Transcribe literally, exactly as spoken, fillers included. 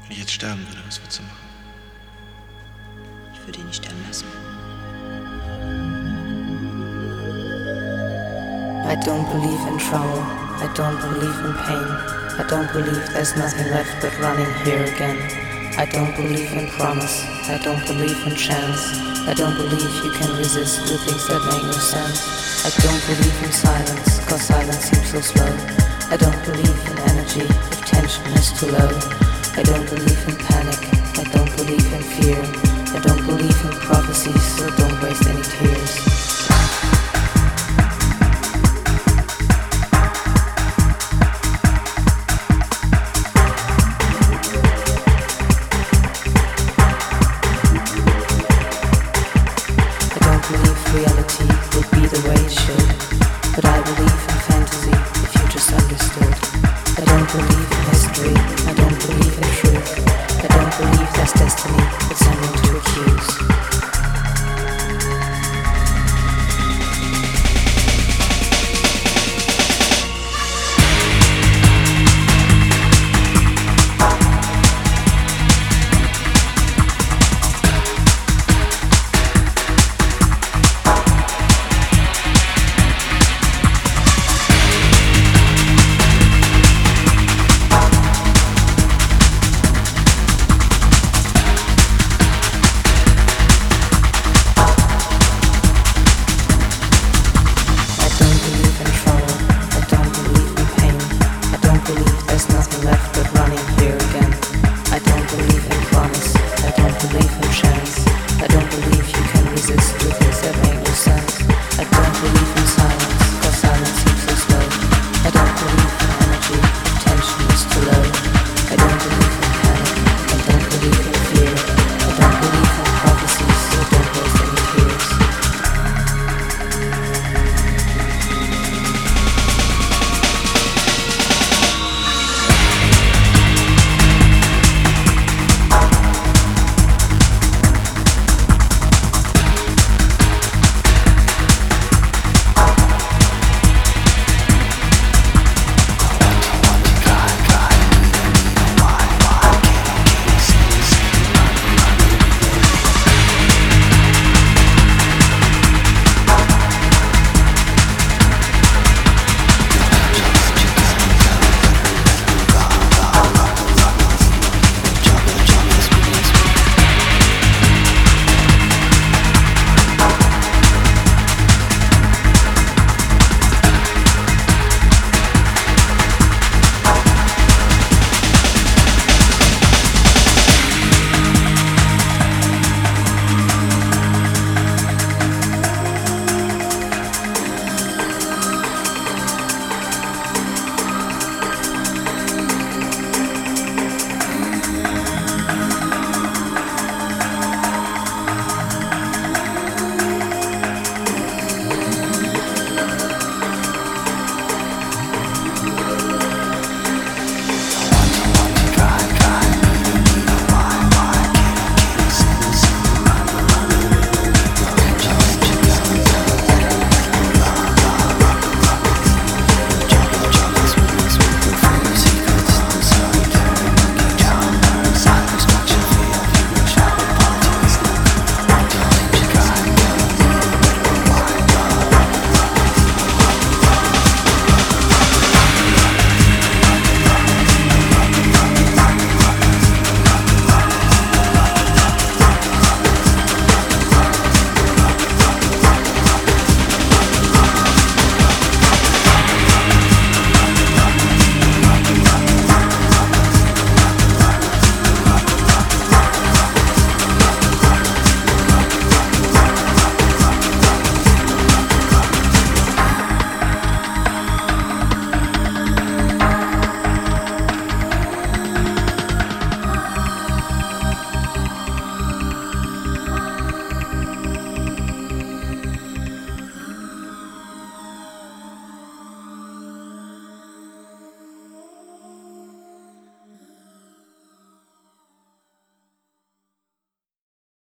ich jetzt sterben würde, was würdest du machen? Ich würde ihn nicht sterben lassen. I don't believe in trouble, I don't believe in pain. I don't believe there's nothing left but running here again. I don't believe in promise, I don't believe in chance. I don't believe you can resist the things that make no sense. I don't believe in silence, cause silence seems so slow. I don't believe in energy if tension is too low. I don't believe in panic, I don't believe in fear. I don't believe in prophecies, so don't waste any tears. Reality would be the way it should, but I believe in fantasy if you just understood. I don't believe